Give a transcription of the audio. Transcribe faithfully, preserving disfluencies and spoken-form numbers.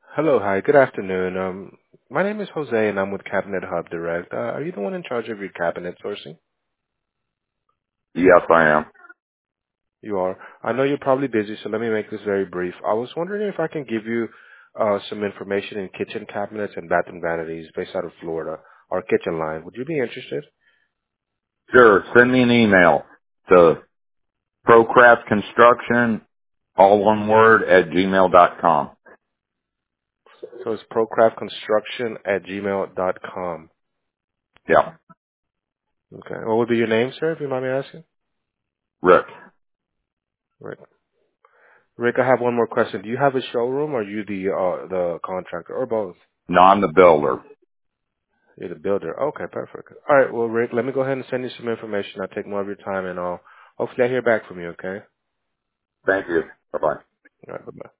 Hello, hi, good afternoon. Um, my name is Jose, and I'm with Cabinet Hub Direct. Uh, are you the one in charge of your cabinet sourcing? Yes, I am. You are. I know you're probably busy, so let me make this very brief. I was wondering if I can give you uh, some information in kitchen cabinets and bathroom vanities based out of Florida, our kitchen line. Would you be interested? Sure, send me an email to Procraft Construction, all one word, at gmail dot com. So it's procraftconstruction at gmail dot com. Yeah, Okay. What would be your name, sir, if you mind me asking? Rick. Rick. Rick, I have one more question. Do you have a showroom, or are you the uh, the contractor, or both? No, I'm the builder. You're the builder. Okay, perfect. All right, well, Rick, let me go ahead and send you some information. I'll take more of your time, and I'll hopefully I hear back from you. Okay. Thank you. Bye-bye. All right. Bye bye.